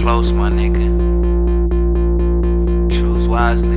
close, my nigga. Choose wisely.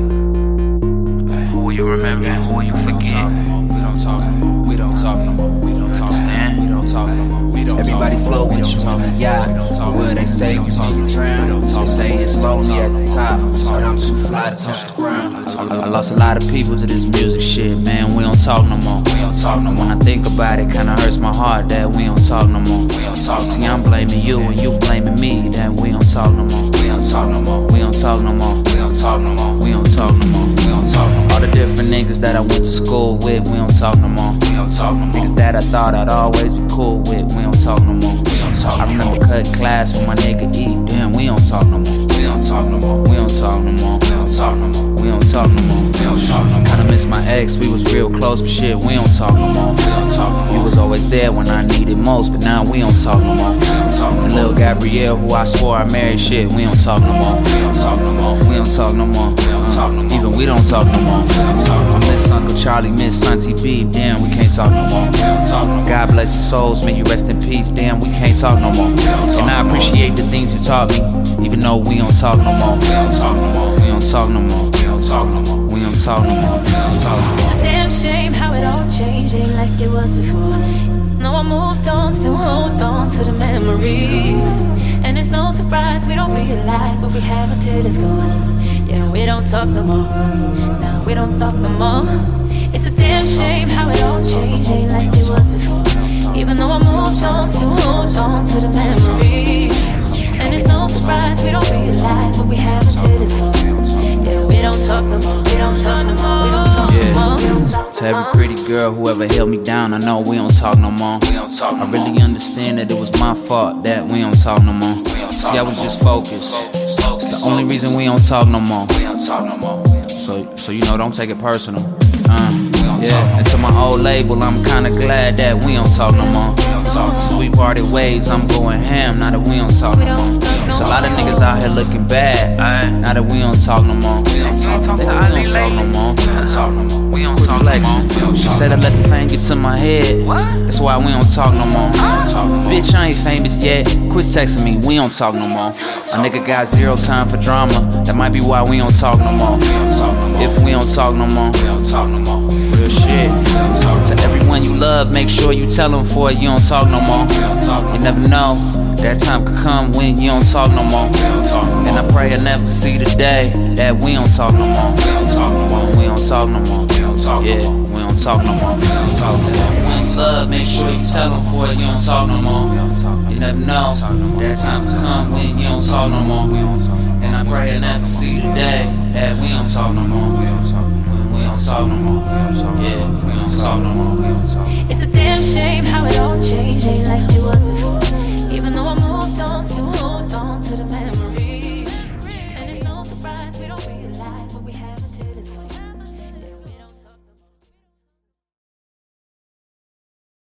Who will you remember and who will you forget? We don't talk no more. We don't talk no more. We don't talk. We don't talk no more. We don't. Everybody flow with you on the yacht. Where they say you need to drown. They say it's lonely at the top, but I'm too fly to touch the ground. I lost a lot of people to this music shit, man. We don't talk no more. We don't talk no more. When I think about it, kinda hurts my heart that we don't talk no more. We don't talk. See, I'm blaming you and you blaming me that we don't talk no more. We don't talk no more. We don't talk no more. We don't talk no more. We don't talk no more. We don't talk no more. All the different niggas that I went to school with, we don't talk no more. We don't talk no more. Niggas that I thought I'd always be cool with, we don't talk no more. We don't talk I no remember more. cutting class with my nigga E, damn, we don't talk no more. We don't talk no more. We don't talk no more. We don't talk no more. We don't talk no more. We don't talk no more. Kinda miss my ex, we was real close, but shit, we don't talk no more. We don't talk no more. You was always there when I needed most, but now we don't talk no more. We don't talk no And more. Lil Gabrielle, who I swore I married, shit, we don't talk no more. We don't talk no more. We don't talk no more. We don't talk no more. Even we don't talk no more. We don't talk no I more. miss Uncle Charlie, miss Auntie B, damn, we can't talk no more. We don't talk no more. God bless your souls, may you rest in peace, damn, we can't talk no more. And I appreciate the things you taught me, even though we don't talk no more. We don't talk no more. We don't talk no more. We don't talk no more. We don't talk no more. We don't talk no more. It's a damn shame how it all changed, ain't like it was before. No, I moved on, still hold on to the memories. And it's no surprise we don't realize what we have until it's gone. Yeah, we don't talk no more. No, we don't talk no more. It's a damn shame how it all changed, ain't like it was before. Even though I moved on, still hold on to the memories. And it's no surprise we don't realize what we have until it's gone. Yeah, we don't talk no more. We don't talk no more. We don't talk no more. We don't talk To no every more. pretty girl who ever held me down, I know we don't talk no more. We don't talk no I more. really understand that it was my fault that we don't talk no more. See, I was just focused. The only reason we don't talk no more. We don't talk no more. So you know, don't take it personal. Yeah, and to my old label, I'm kinda glad that we don't talk no more. Since we parted ways, I'm going ham, now that we don't talk no more. There's a lot of niggas out here looking bad, now that we don't talk no more. We don't talk no more. We don't talk no more. We don't talk no more. We don't talk no more. She said I let the fame get to my head. That's why we don't talk no more. Bitch, I ain't famous yet. Quit texting me, we don't talk no more. A nigga got zero time for drama. That might be why we don't talk no more. If we don't talk no more, We don't talk no more. real shit. To everyone you love, make sure you tell them for it, you don't talk no more. You never know, that time could come when you don't talk no more. And I pray I never see the day that we don't talk no more. We don't talk no more. Yeah, we don't talk no more. When you love, make sure you tell them for it, you don't talk no more. You never know, that time could come when you don't talk no more. And I pray I never see the day that we don't talk no more. We don't talk no more. Yeah, we don't talk no more. It's a